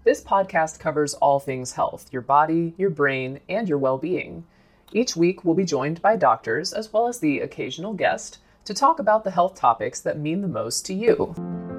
This podcast covers all things health, your body, your brain, and your well-being. Each week, we'll be joined by doctors, as well as the occasional guest, to talk about the health topics that mean the most to you.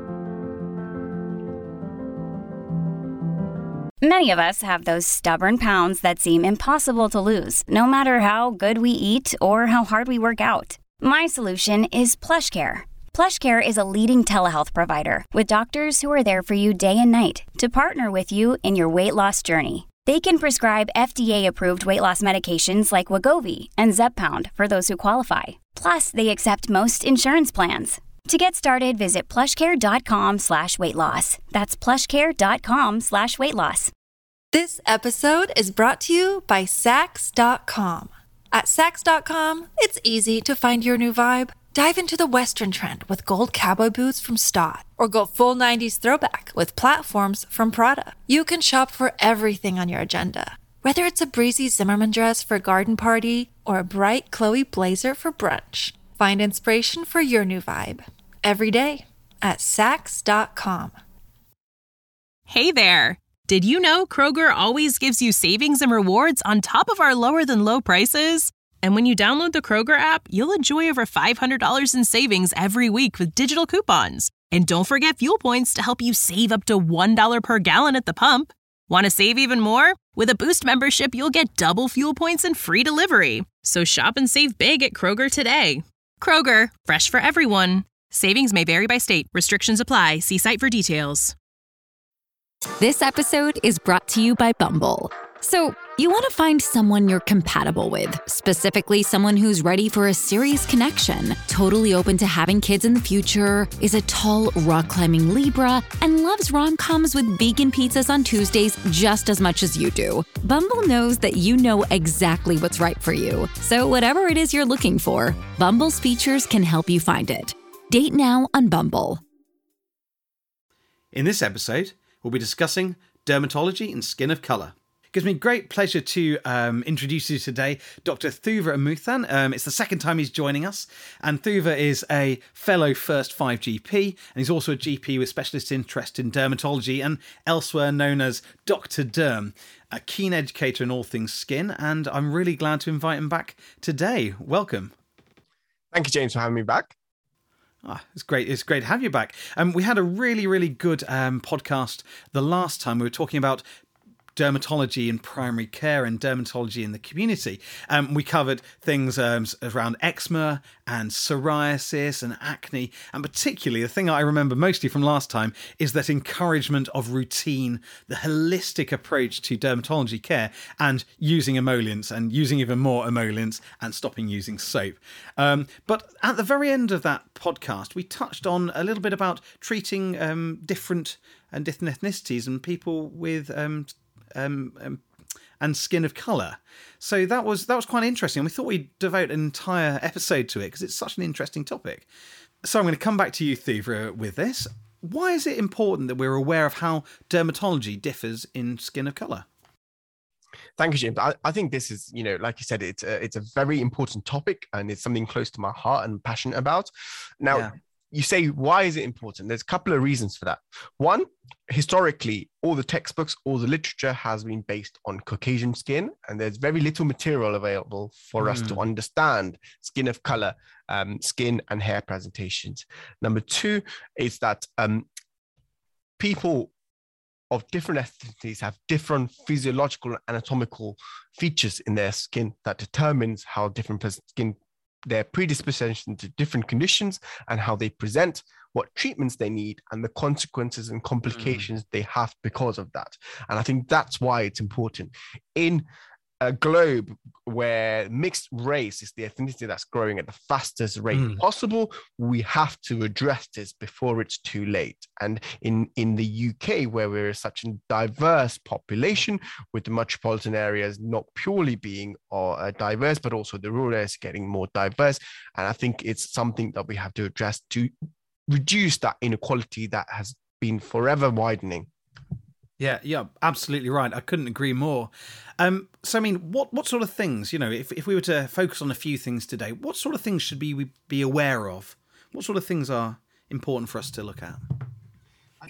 Many of us have those stubborn pounds that seem impossible to lose, no matter how good we eat or how hard we work out. My solution is PlushCare. PlushCare is a leading telehealth provider with doctors who are there for you day and night to partner with you in your weight loss journey. They can prescribe FDA-approved weight loss medications like Wegovy and Zepbound for those who qualify. Plus, they accept most insurance plans. To get started, visit plushcare.com/weightloss. That's plushcare.com/weightloss. This episode is brought to you by Sax.com. At Sax.com, it's easy to find your new vibe. Dive into the Western trend with gold cowboy boots from Stott, or go full 90s throwback with platforms from Prada. You can shop for everything on your agenda, whether it's a breezy Zimmermann dress for a garden party or a bright Chloe blazer for brunch. Find inspiration for your new vibe every day at Sax.com. Hey there! Did you know Kroger always gives you savings and rewards on top of our lower-than-low prices? And when you download the Kroger app, you'll enjoy over $500 in savings every week with digital coupons. And don't forget fuel points to help you save up to $1 per gallon at the pump. Want to save even more? With a Boost membership, you'll get double fuel points and free delivery. So shop and save big at Kroger today. Kroger, fresh for everyone. Savings may vary by state. Restrictions apply. See site for details. This episode is brought to you by Bumble. So, you want to find someone you're compatible with, specifically someone who's ready for a serious connection, totally open to having kids in the future, is a tall, rock-climbing Libra, and loves rom-coms with vegan pizzas on Tuesdays just as much as you do. Bumble knows that you know exactly what's right for you. So whatever it is you're looking for, Bumble's features can help you find it. Date now on Bumble. In this episode, we'll be discussing dermatology and skin of colour. It gives me great pleasure to introduce you today, Dr. Thuva Amuthan. It's the second time he's joining us, and Thuva is a fellow First 5 GP, and he's also a GP with specialist interest in dermatology and elsewhere known as Dr. Derm, a keen educator in all things skin, and I'm really glad to invite him back today. Welcome. Thank you, James, for having me back. It's great. It's great to have you back. We had a really, really good podcast the last time. We were talking about dermatology in primary care and dermatology in the community. We covered things around eczema and psoriasis and acne, and particularly the thing I remember mostly from last time is that encouragement of routine, the holistic approach to dermatology care, and using emollients and using even more emollients and stopping using soap. But at the very end of that podcast, we touched on a little bit about treating different ethnicities and people with and skin of colour. So that was quite interesting. We thought we'd devote an entire episode to it because it's such an interesting topic. So I'm going to come back to you, Thuva, with this. Why is it important that we're aware of how dermatology differs in skin of colour? Thank you, James. I think this is, like you said, it's a very important topic, and it's something close to my heart and passionate about. Now, You say, why is it important? There's a couple of reasons for that. One, historically, all the textbooks, all the literature has been based on Caucasian skin, and there's very little material available for us to understand skin of color, skin and hair presentations. Number two is that people of different ethnicities have different physiological and anatomical features in their skin that determines how different skin, their predisposition to different conditions and how they present, what treatments they need, and the consequences and complications they have because of that. And I think that's why it's important. In a globe where mixed race is the ethnicity that's growing at the fastest rate possible, we have to address this before it's too late. And in the UK, where we're such a diverse population, with the metropolitan areas not purely being diverse, but also the rural areas getting more diverse. And I think it's something that we have to address to reduce that inequality that has been forever widening. Yeah, absolutely right. I couldn't agree more. So, I mean, what sort of things, if we were to focus on a few things today, what sort of things should we be aware of? What sort of things are important for us to look at?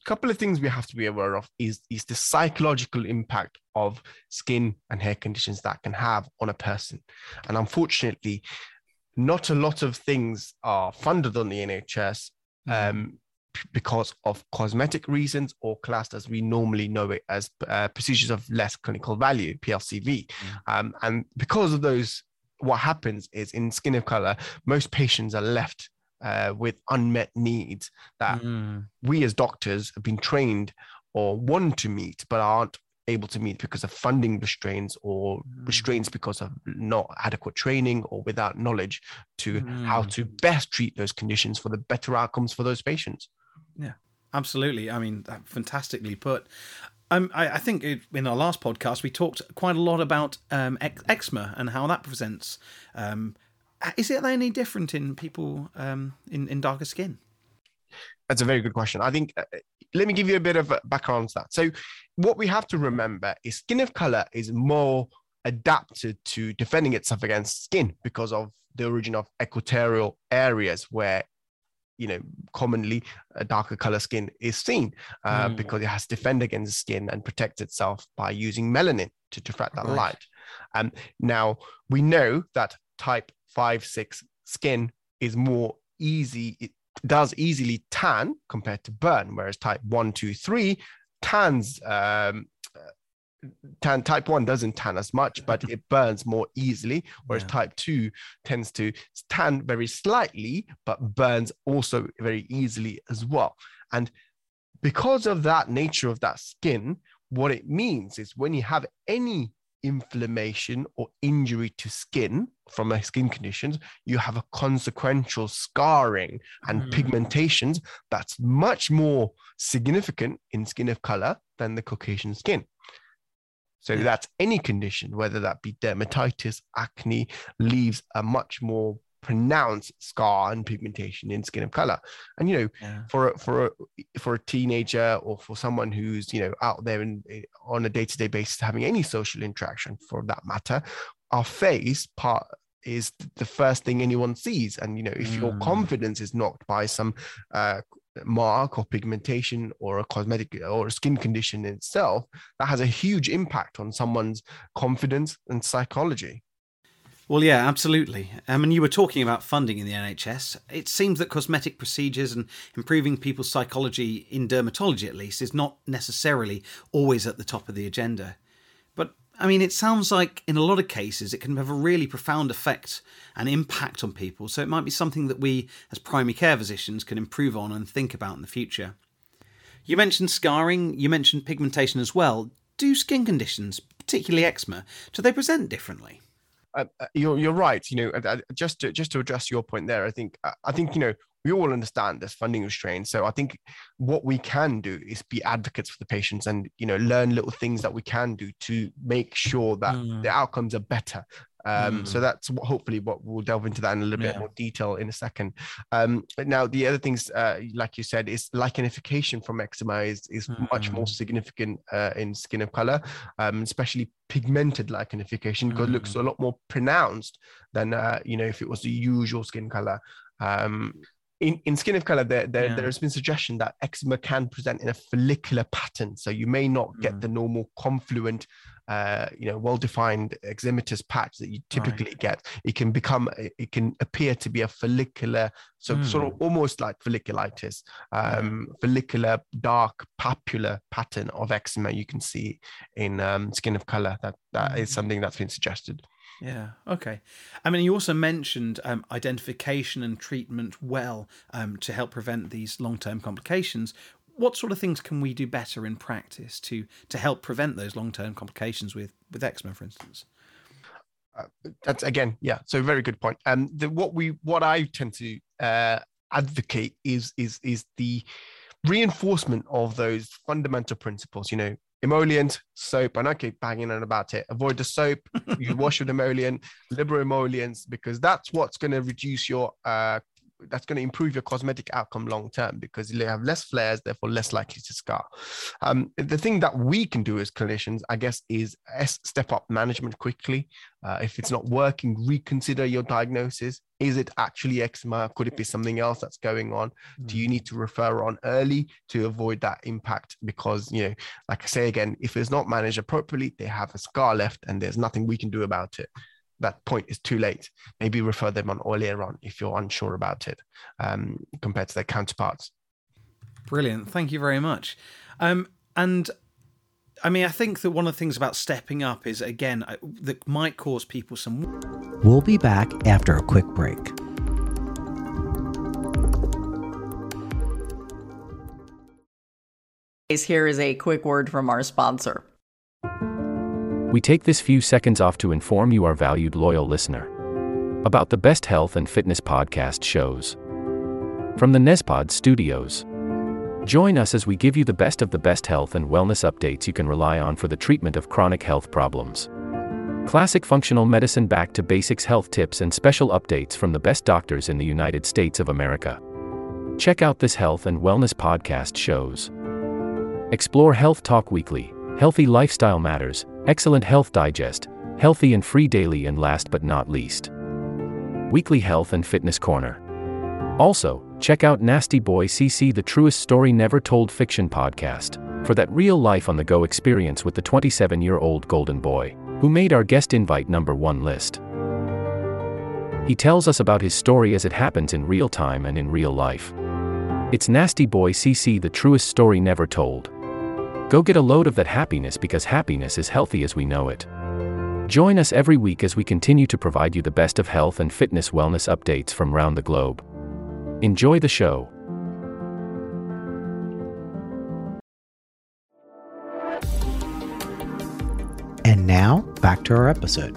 couple of things we have to be aware of is the psychological impact of skin and hair conditions that can have on a person. And unfortunately, not a lot of things are funded on the NHS because of cosmetic reasons, or classed as we normally know it as procedures of less clinical value, PLCV. And because of those, what happens is in skin of color, most patients are left with unmet needs that we as doctors have been trained or want to meet, but aren't able to meet because of funding restraints, or restraints because of not adequate training or without knowledge to how to best treat those conditions for the better outcomes for those patients. Yeah, absolutely. I mean, fantastically put. I think in our last podcast, we talked quite a lot about eczema and how that presents. Is it any different in people in darker skin? That's a very good question. I think, let me give you a bit of background to that. So what we have to remember is skin of color is more adapted to defending itself against skin because of the origin of equatorial areas where, commonly a darker color skin is seen because it has to defend against skin and protect itself by using melanin to diffract that light. Now, we know that type 5-6 skin is more easy. It does easily tan compared to burn, whereas type 1, 2, 3 tans. Type 1 doesn't tan as much, but it burns more easily, whereas type 2 tends to tan very slightly, but burns also very easily as well. And because of that nature of that skin, what it means is when you have any inflammation or injury to skin from a skin conditions, you have a consequential scarring and pigmentations that's much more significant in skin of color than the Caucasian skin. So that's any condition, whether that be dermatitis, acne, leaves a much more pronounced scar and pigmentation in skin of color. And for a teenager, or for someone who's out there on a day-to-day basis having any social interaction, for that matter, our face part is the first thing anyone sees. And if your confidence is knocked by some mark or pigmentation or a cosmetic or a skin condition in itself, that has a huge impact on someone's confidence and psychology. Well, yeah, absolutely. And you were talking about funding in the NHS. It seems that cosmetic procedures and improving people's psychology, in dermatology at least, is not necessarily always at the top of the agenda. But I mean, it sounds like in a lot of cases it can have a really profound effect and impact on people. So it might be something that we as primary care physicians can improve on and think about in the future. You mentioned scarring, you mentioned pigmentation as well. Do skin conditions, particularly eczema, do they present differently? You're right. Just to address your point there, I think we all understand there's funding restraints. So I think what we can do is be advocates for the patients and, learn little things that we can do to make sure that the outcomes are better. So that's hopefully what we'll delve into that in a little bit more detail in a second. Now, the other things, like you said, is lichenification from eczema is much more significant in skin of color, especially pigmented lichenification, because it looks a lot more pronounced than, if it was the usual skin color. In skin of color, there has been suggestion that eczema can present in a follicular pattern. So you may not get the normal confluent, well-defined eczematous patch that you typically get. It can appear to be a follicular, so sort of almost like folliculitis, follicular dark papular pattern of eczema you can see in skin of color. That is something that's been suggested. Yeah, okay. I mean, you also mentioned identification and treatment to help prevent these long-term complications. What sort of things can we do better in practice to help prevent those long-term complications with eczema, for instance? That's so very good point. What I tend to advocate is the reinforcement of those fundamental principles. Emollient, soap, and I keep banging on about it. Avoid the soap. You wash with emollient, liberal emollients, because that's what's going to reduce your improve your cosmetic outcome long term, because you have less flares, therefore less likely to scar. The thing that we can do as clinicians, I guess, is step up management quickly. If it's not working, reconsider your diagnosis. Is it actually eczema? Could it be something else that's going on? Do you need to refer on early to avoid that impact? Because, like I say again, if it's not managed appropriately, they have a scar left and there's nothing we can do about it. That point is too late. Maybe refer them on earlier on if you're unsure about it, compared to their counterparts. Brilliant. Thank you very much. And I mean, I think that one of the things about stepping up is, again, that might cause people some... We'll be back after a quick break. Here is a quick word from our sponsor. We take this few seconds off to inform you, our valued loyal listener, about the best health and fitness podcast shows from the Nespod Studios. Join us as we give you the best of the best health and wellness updates you can rely on for the treatment of chronic health problems. Classic functional medicine back to basics health tips and special updates from the best doctors in the United States of America. Check out this health and wellness podcast shows. Explore Health Talk Weekly, Healthy Lifestyle Matters, Excellent Health Digest, Healthy and Free Daily, and last but not least, Weekly Health and Fitness Corner. Also, check out Nasty Boy CC, the truest story never told fiction podcast, for that real life on the go experience with the 27-year-old golden boy, who made our guest invite #1 list. He tells us about his story as it happens in real time and in real life. It's Nasty Boy CC, the truest story never told. Go get a load of that happiness, because happiness is healthy as we know it. Join us every week as we continue to provide you the best of health and fitness wellness updates from around the globe. Enjoy the show. And now, back to our episode.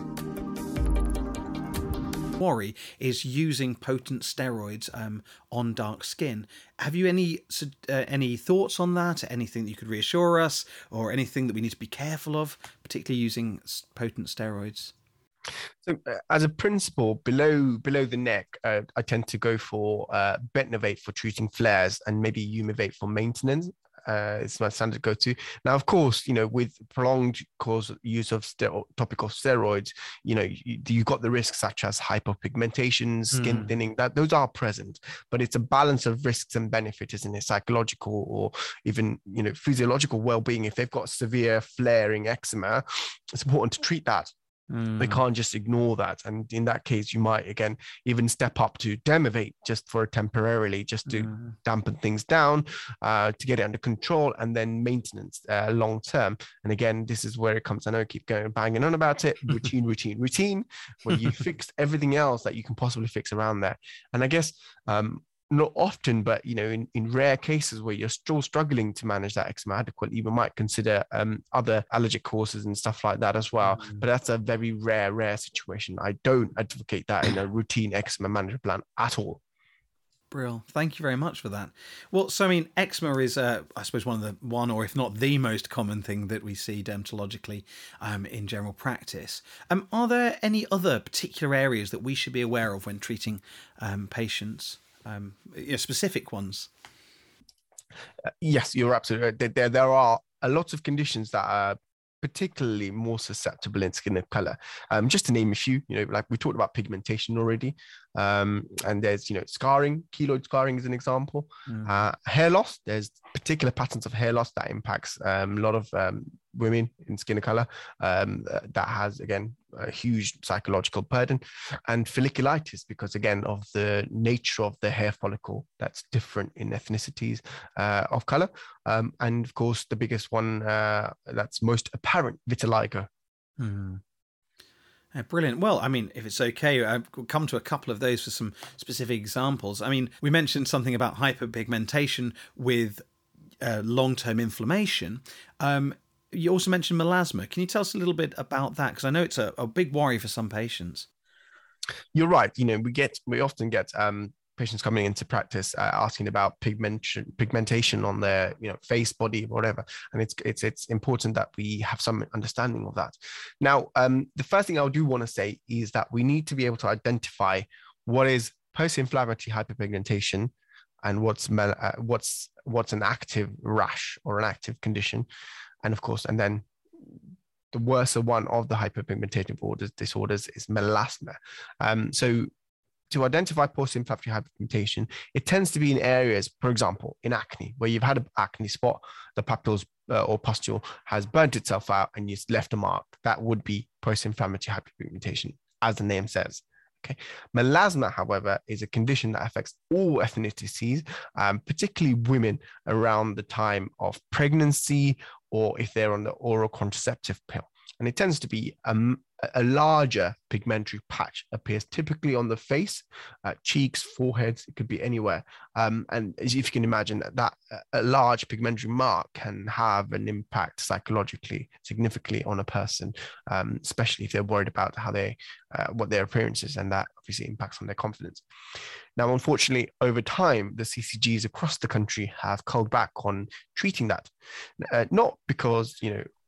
Worry is using potent steroids on dark skin. Have you any thoughts on that? Anything that you could reassure us, or anything that we need to be careful of, particularly using potent steroids? So, as a principle, below the neck, I tend to go for Betnovate for treating flares, and maybe Humivate for maintenance. It's my standard go-to. Now, of course, with prolonged use of topical steroids, you've got the risks such as hypopigmentation, skin thinning, that those are present, but it's a balance of risks and benefits, isn't it? Psychological or even, physiological well-being. If they've got severe flaring eczema, it's important to treat that. They can't just ignore that. And in that case, you might, again, even step up to Dermovate just for temporarily, just to dampen things down, to get it under control, and then maintenance long term. And again, this is where it comes. I know I keep banging on about it. Routine, where you fix everything else that you can possibly fix around there. And I guess, not often, but in rare cases where you're still struggling to manage that eczema adequately, you might consider other allergic causes and stuff like that as well. But that's a very rare situation. I don't advocate that in a routine eczema management plan at all. Brill. Thank you very much for that. Well, so I mean, eczema is, I suppose, one or if not the most common thing that we see dermatologically in general practice. Are there any other particular areas that we should be aware of when treating patients? Specific ones? Yes, you're absolutely right. There are a lot of conditions that are particularly more susceptible in skin of color. Just to name a few, like we talked about pigmentation already, and there's scarring. Keloid scarring is an example. Hair loss. There's particular patterns of hair loss that impacts a lot of women in skin of color. That has, again, a huge psychological burden. And folliculitis, because again of the nature of the hair follicle that's different in ethnicities of color. And of course, the biggest one that's most apparent, vitiligo. Brilliant. Well, I mean, if it's okay, I'll come to a couple of those for some specific examples. I mean, we mentioned something about hyperpigmentation with long-term inflammation. You also mentioned melasma. Can you tell us a little bit about that? Because I know it's a big worry for some patients. You're right. We often get patients coming into practice asking about pigmentation on their face, body, whatever, and it's important that we have some understanding of that. Now, the first thing I do want to say is that we need to be able to identify what is post-inflammatory hyperpigmentation and what's an active rash or an active condition, and of course, and then the worst one of the hyperpigmentative disorders is melasma. So to identify post-inflammatory hyperpigmentation, it tends to be in areas, for example, in acne, where you've had an acne spot, the papules or pustule has burnt itself out and you've left a mark. That would be post-inflammatory hyperpigmentation, as the name says. Okay. Melasma, however, is a condition that affects all ethnicities, particularly women around the time of pregnancy or if they're on the oral contraceptive pill. And it tends to be a larger pigmentary patch, appears typically on the face, cheeks, foreheads, it could be anywhere. And if you can imagine that a large pigmentary mark can have an impact psychologically significantly on a person, especially if they're worried about how what their appearance is, and that obviously impacts on their confidence. Now, unfortunately, over time, the CCGs across the country have culled back on treating that, not because,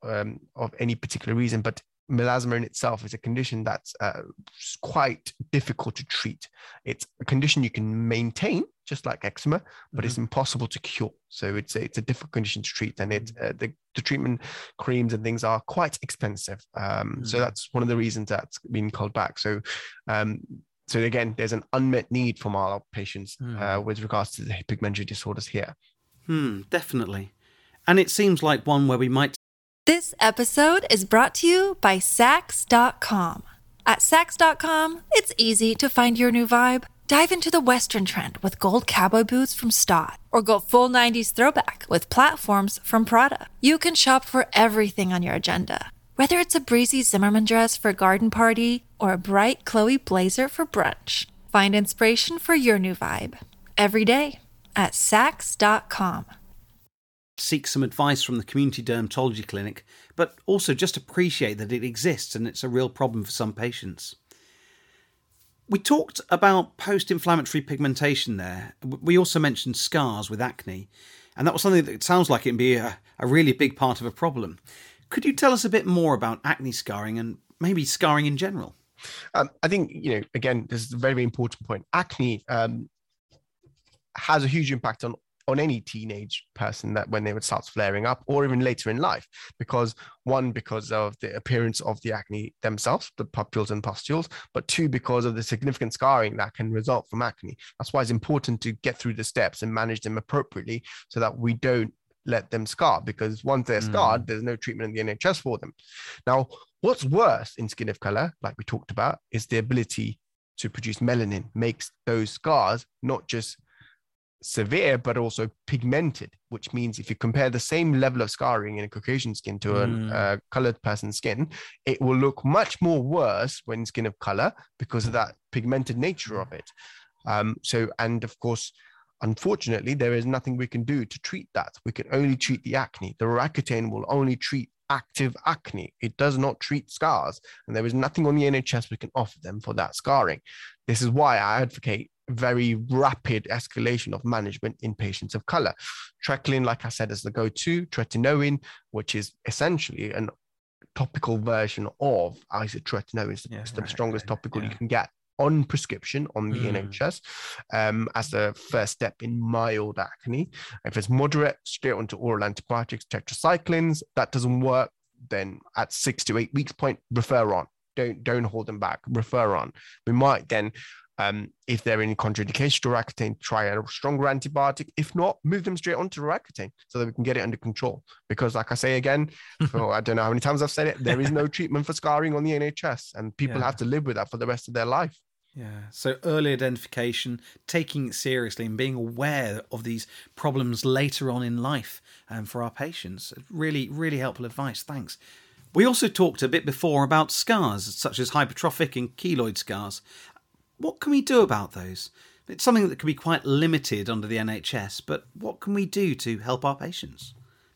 of any particular reason, but melasma in itself is a condition that's quite difficult to treat. It's a condition you can maintain, just like eczema, but it's impossible to cure. So it's a difficult condition to treat, and the treatment creams and things are quite expensive. So that's one of the reasons that's been called back. So again, there's an unmet need from our patients with regards to the pigmentary disorders here. Definitely. And it seems like one where we might. This episode is brought to you by Sax.com. At Sax.com, it's easy to find your new vibe. Dive into the Western trend with gold cowboy boots from Stott, or go full 90s throwback with platforms from Prada. You can shop for everything on your agenda, whether it's a breezy Zimmermann dress for a garden party or a bright Chloe blazer for brunch. Find inspiration for your new vibe every day at Sax.com. Seek some advice from the community dermatology clinic, but also just appreciate that it exists and it's a real problem for some patients. We talked about post-inflammatory pigmentation there. We also mentioned scars with acne, and that was something that sounds like it'd be a really big part of a problem. Could you tell us a bit more about acne scarring and maybe scarring in general? I think, again, this is a very, very important point. Acne has a huge impact on any teenage person that when they would start flaring up, or even later in life, because of the appearance of the acne themselves, the papules and pustules, but two, because of the significant scarring that can result from acne. That's why it's important to get through the steps and manage them appropriately so that we don't let them scar, because once they're scarred, there's no treatment in the NHS for them. Now, what's worse in skin of color, like we talked about, is the ability to produce melanin, makes those scars not just severe but also pigmented, which means if you compare the same level of scarring in a Caucasian skin to a colored person's skin, it will look much more worse when skin of color because of that pigmented nature of it. And of course, unfortunately, there is nothing we can do to treat that. We can only treat the acne. The Roaccutane will only treat active acne. It does not treat scars, and there is nothing on the NHS we can offer them for that scarring. This is why I advocate very rapid escalation of management in patients of color. Treclin, like I said, is the go-to. Tretinoin, which is essentially a topical version of isotretinoin, is the strongest topical you can get on prescription on the NHS as the first step in mild acne. If it's moderate, straight onto oral antibiotics, tetracyclines. That doesn't work, then at 6 to 8 weeks point, refer on. Don't hold them back, refer on. We might then, if there are any contraindications to Roaccutane, try a stronger antibiotic. If not, move them straight onto Roaccutane so that we can get it under control. Because like I say again, I don't know how many times I've said it, there is no treatment for scarring on the NHS, and people have to live with that for the rest of their life. Yeah, so early identification, taking it seriously and being aware of these problems later on in life for our patients. Really, really helpful advice. Thanks. We also talked a bit before about scars, such as hypertrophic and keloid scars. What can we do about those? It's something that can be quite limited under the NHS, but what can we do to help our patients?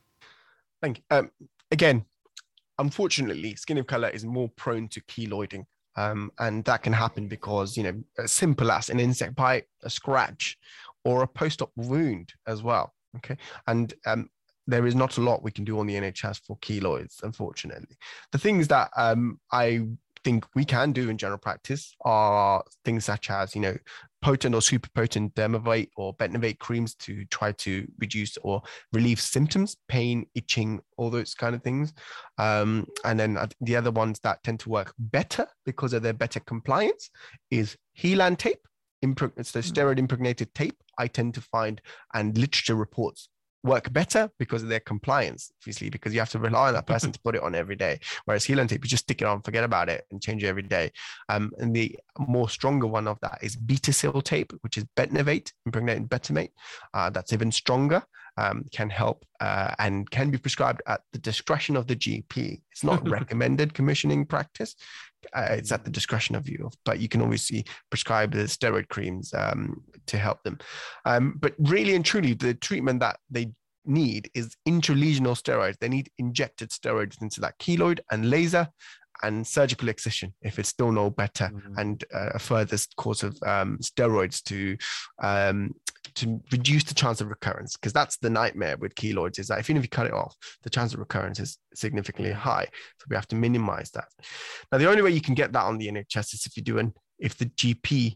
Thank you. Again, unfortunately, skin of colour is more prone to keloiding. And that can happen because, as simple as an insect bite, a scratch, or a post-op wound as well. Okay. And there is not a lot we can do on the NHS for keloids, unfortunately. The things that I think we can do in general practice are things such as, potent or super potent Dermavate or Betnovate creams to try to reduce or relieve symptoms, pain, itching, all those kind of things. And then the other ones that tend to work better because of their better compliance is Helan tape. It's the steroid impregnated tape, I tend to find, and literature reports work better because of their compliance, obviously, because you have to rely on that person to put it on every day. Whereas Helan tape, you just stick it on, forget about it, and change it every day. And the more stronger one of that is Betasil tape, which is Betnovate, impregnated Betamate. That's even stronger, can help and can be prescribed at the discretion of the GP. It's not recommended commissioning practice. It's at the discretion of you, but you can obviously prescribe the steroid creams to help them. But really and truly, the treatment that they need is intralesional steroids. They need injected steroids into that keloid and laser and surgical excision if it's still no better, and a further course of steroids to reduce the chance of recurrence, because that's the nightmare with keloids, is that if you cut it off, the chance of recurrence is significantly high. So we have to minimize that. Now, the only way you can get that on the NHS is if the GP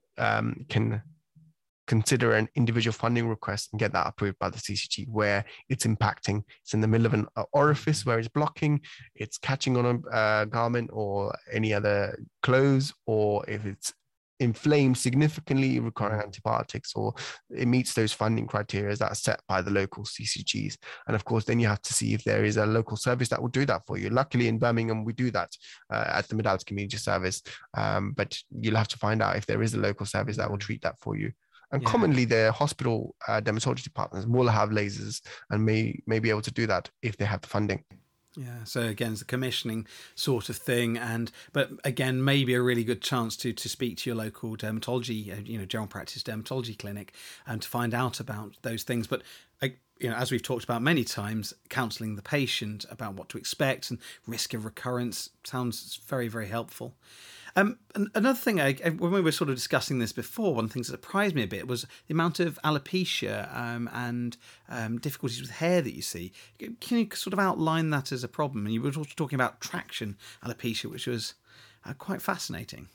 can consider an individual funding request and get that approved by the CCG, where it's impacting. It's in the middle of an orifice where it's blocking, it's catching on a garment or any other clothes, or if it's inflamed significantly, requiring antibiotics, or it meets those funding criteria that are set by the local CCGs. And of course, then you have to see if there is a local service that will do that for you. Luckily in Birmingham, we do that at the Medallion Community Service, but you'll have to find out if there is a local service that will treat that for you. And commonly, the hospital dermatology departments will have lasers and may be able to do that if they have the funding. Yeah, so again, it's a commissioning sort of thing, but again, maybe a really good chance to speak to your local dermatology, general practice dermatology clinic, and to find out about those things. But as we've talked about many times, counselling the patient about what to expect and risk of recurrence sounds very, very helpful. Another thing, when we were sort of discussing this before, one of the things that surprised me a bit was the amount of alopecia and difficulties with hair that you see. Can you sort of outline that as a problem? And you were also talking about traction alopecia, which was quite fascinating.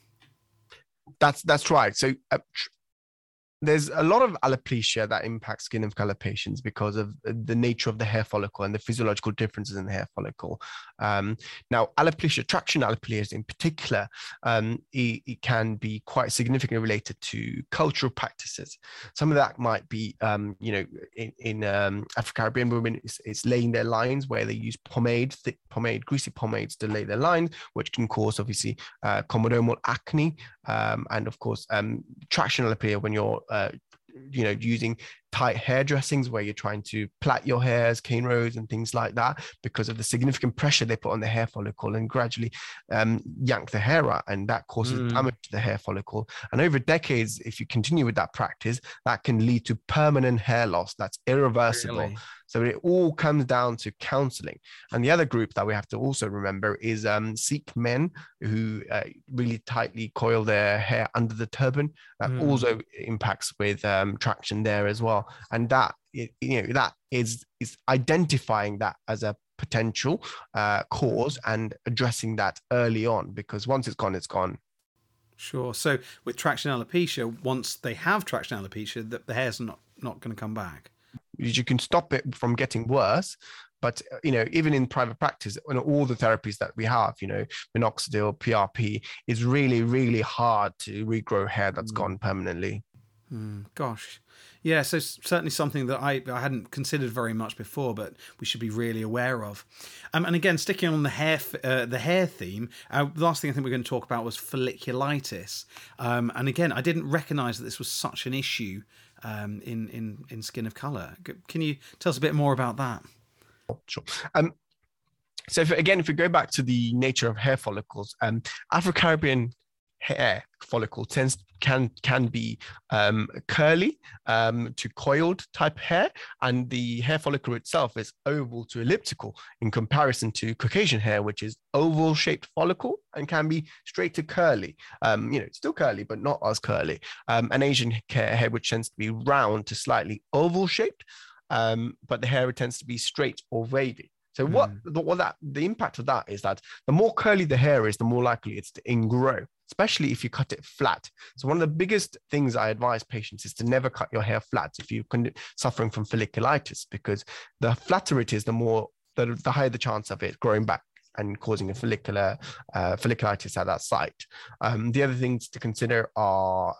That's right. So there's a lot of alopecia that impacts skin of color patients because of the nature of the hair follicle and the physiological differences in the hair follicle. Now, alopecia, traction alopecia in particular, it can be quite significantly related to cultural practices. Some of that might be, in Afro-Caribbean women, it's laying their lines where they use pomade, thick pomade, greasy pomades to lay their lines, which can cause obviously comedomal acne, and of course traction alopecia when you're using tight hair dressings where you're trying to plait your hairs, cane rows and things like that, because of the significant pressure they put on the hair follicle and gradually yank the hair out, and that causes damage to the hair follicle. And over decades, if you continue with that practice, that can lead to permanent hair loss that's irreversible. Really? So it all comes down to counseling. And the other group that we have to also remember is Sikh men who really tightly coil their hair under the turban. That also impacts with traction there as well. And that is identifying that as a potential cause and addressing that early on, because once it's gone, it's gone. Sure. So with traction alopecia, once they have traction alopecia, the hair's not going to come back. You can stop it from getting worse, but even in private practice, all the therapies that we have, minoxidil, PRP, is really, really hard to regrow hair that's gone permanently. Gosh. Yeah, so certainly something that I hadn't considered very much before, but we should be really aware of. And again, sticking on the hair theme, the last thing I think we're going to talk about was folliculitis. And again, I didn't recognise that this was such an issue in skin of colour. Can you tell us a bit more about that? Sure. So if we go back to the nature of hair follicles, Afro-Caribbean hair follicle can be curly to coiled type hair, and the hair follicle itself is oval to elliptical in comparison to Caucasian hair, which is oval shaped follicle and can be straight to curly. It's still curly but not as curly. An Asian hair which tends to be round to slightly oval shaped, but the hair tends to be straight or wavy. So the impact of that is that the more curly the hair is, the more likely it's to ingrow. especially if you cut it flat. So one of the biggest things I advise patients is to never cut your hair flat if you're suffering from folliculitis, because the flatter it is, the higher the chance of it growing back and causing a folliculitis at that site. The other things to consider are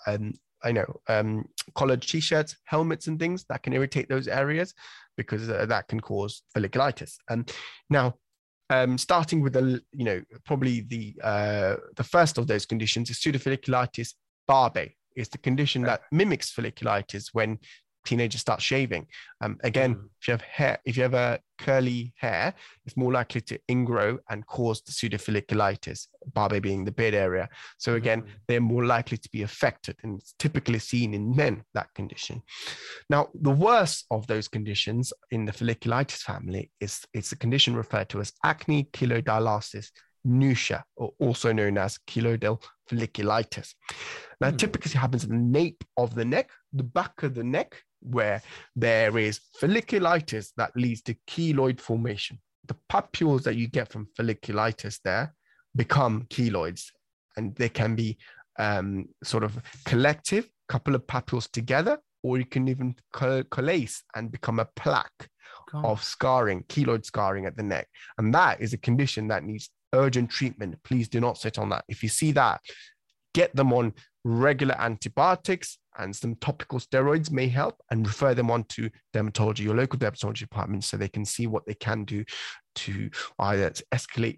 collared t-shirts, helmets, and things that can irritate those areas, because that can cause folliculitis. Now, starting with probably the first of those conditions is pseudofolliculitis barbae. It's the condition that mimics folliculitis when teenagers start shaving. Again, if you have a curly hair, it's more likely to ingrow and cause the pseudofolliculitis, barbae being the beard area. So again, they're more likely to be affected, and it's typically seen in men, that condition. Now, the worst of those conditions in the folliculitis family is it's a condition referred to as acne cheilodiliosis nucha, or also known as keloidal folliculitis. Now, typically happens in the nape of the neck, the back of the neck, where there is folliculitis that leads to keloid formation. The papules that you get from folliculitis there become keloids, and they can be sort of collective, couple of papules together, or you can even coalesce and become a plaque of scarring, keloid scarring at the neck. And that is a condition that needs urgent treatment. Please do not sit on that. If you see that, get them on regular antibiotics, and some topical steroids may help, and refer them on to dermatology, your local dermatology department, so they can see what they can do to either escalate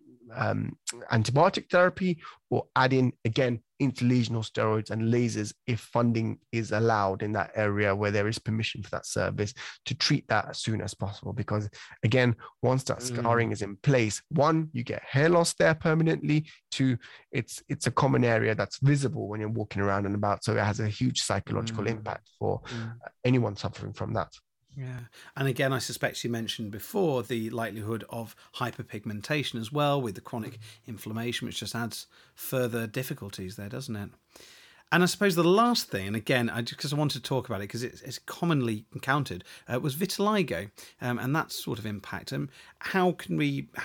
antibiotic therapy or add in, again, intralesional steroids and lasers if funding is allowed in that area where there is permission for that service, to treat that as soon as possible. Because again, once that scarring is in place, one, you get hair loss there permanently. Two, it's a common area that's visible when you're walking around and about, so it has a huge psychological impact for anyone suffering from that. Yeah. And again, I suspect you mentioned before the likelihood of hyperpigmentation as well, with the chronic inflammation, which just adds further difficulties there, doesn't it? And I suppose the last thing, and again, because I wanted to talk about it because it's commonly encountered, was vitiligo and that sort of impact. How can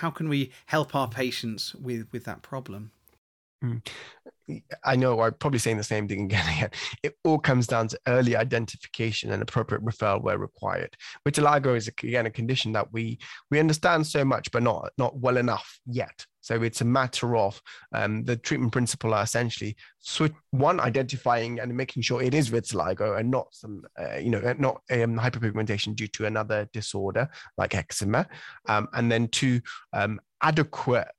we help our patients with that problem? I know I'm probably saying the same thing again and again. It all comes down to early identification and appropriate referral where required. Vitiligo is again a condition that we understand so much, but not well enough yet. So it's a matter of the treatment principle are essentially identifying and making sure it is vitiligo and not some not hyperpigmentation due to another disorder like eczema, and then two, adequate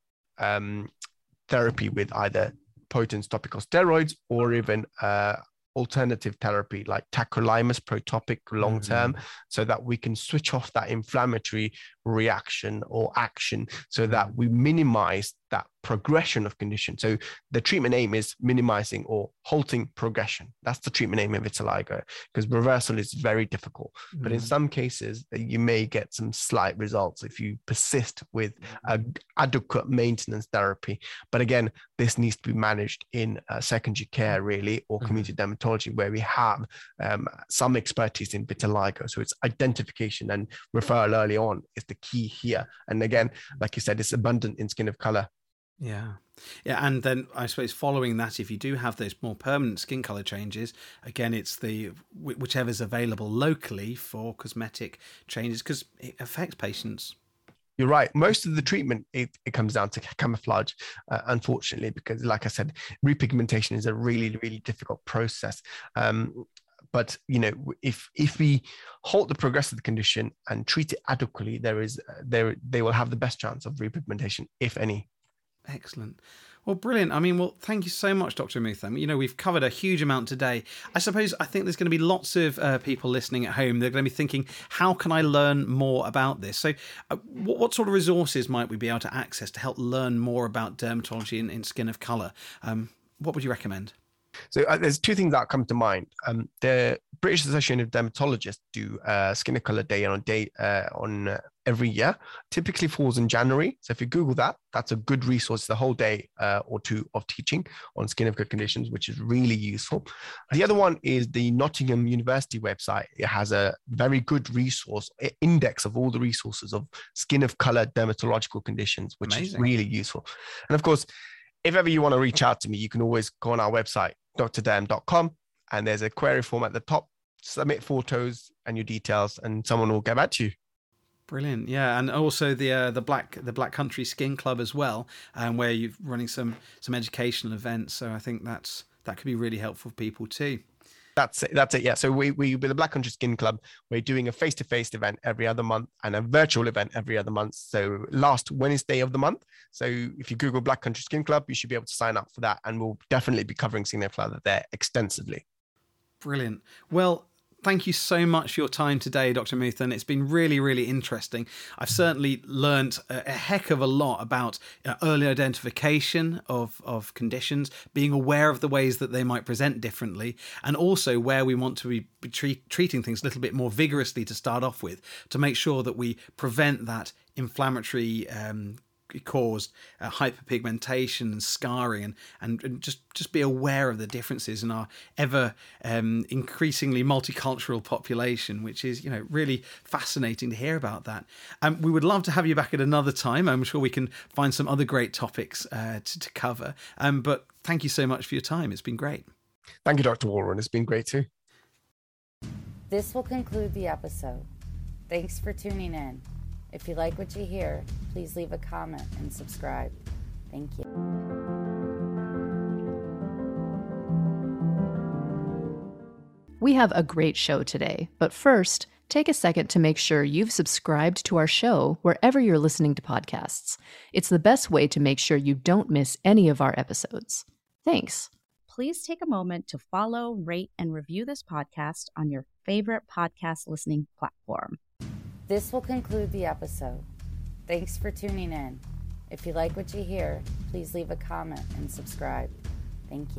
therapy with either potent topical steroids or even alternative therapy like tacrolimus protopic long term, so that we can switch off that inflammatory reaction or action, so that we minimize that progression of condition. So the treatment aim is minimizing or halting progression. That's the treatment aim of vitiligo, because reversal is very difficult. But in some cases, you may get some slight results if you persist with adequate maintenance therapy. But again, this needs to be managed in secondary care, really, or community dermatology, where we have some expertise in vitiligo. So it's identification and referral early on is the key here. And again, like you said, it's abundant in skin of color. Yeah. And then I suppose following that, if you do have those more permanent skin color changes, again, it's the whichever's available locally for cosmetic changes, because it affects patients. You're right. Most of the treatment, it comes down to camouflage, unfortunately, because like I said, repigmentation is a really, really difficult process. But if we halt the progress of the condition and treat it adequately, they will have the best chance of repigmentation, if any. Excellent. Well, brilliant. Thank you so much, Dr. Amutham. We've covered a huge amount today. I think there's going to be lots of people listening at home. They're going to be thinking, how can I learn more about this? So what sort of resources might we be able to access to help learn more about dermatology in skin of colour? What would you recommend? So there's two things that come to mind. The British Association of Dermatologists do Skin of Colour Day on every year. Typically falls in January. So if you Google that, that's a good resource. The whole day or two of teaching on skin of color conditions, which is really useful. The other one is the Nottingham University website. It has a very good resource index of all the resources of skin of color dermatological conditions, which is really useful. And of course, if ever you want to reach out to me, you can always go on our website, drderm.com, and there's a query form at the top. Submit photos and your details, and someone will get back to you. Brilliant, yeah, and also the Black Country Skin Club as well, where you're running some educational events. So I think that could be really helpful for people too. That's it. Yeah. So we with the Black Country Skin Club, we're doing a face-to-face event every other month and a virtual event every other month. So last Wednesday of the month. So if you Google Black Country Skin Club, you should be able to sign up for that, and we'll definitely be covering Signia Flather there extensively. Brilliant. Well, thank you so much for your time today, Dr. Muthan. It's been really, really interesting. I've certainly learnt a heck of a lot about early identification of conditions, being aware of the ways that they might present differently, and also where we want to be treating things a little bit more vigorously to start off with, to make sure that we prevent that inflammatory caused hyperpigmentation and scarring, and just be aware of the differences in our ever increasingly multicultural population, which is really fascinating to hear about that. We would love to have you back at another time. I'm sure we can find some other great topics to cover, but thank you so much for your time. It's been great. Thank you, Dr. Warren. It's been great too. This will conclude the episode. Thanks for tuning in. If you like what you hear, please leave a comment and subscribe. Thank you. We have a great show today, but first, take a second to make sure you've subscribed to our show wherever you're listening to podcasts. It's the best way to make sure you don't miss any of our episodes. Thanks. Please take a moment to follow, rate, and review this podcast on your favorite podcast listening platform. This will conclude the episode. Thanks for tuning in. If you like what you hear, please leave a comment and subscribe. Thank you.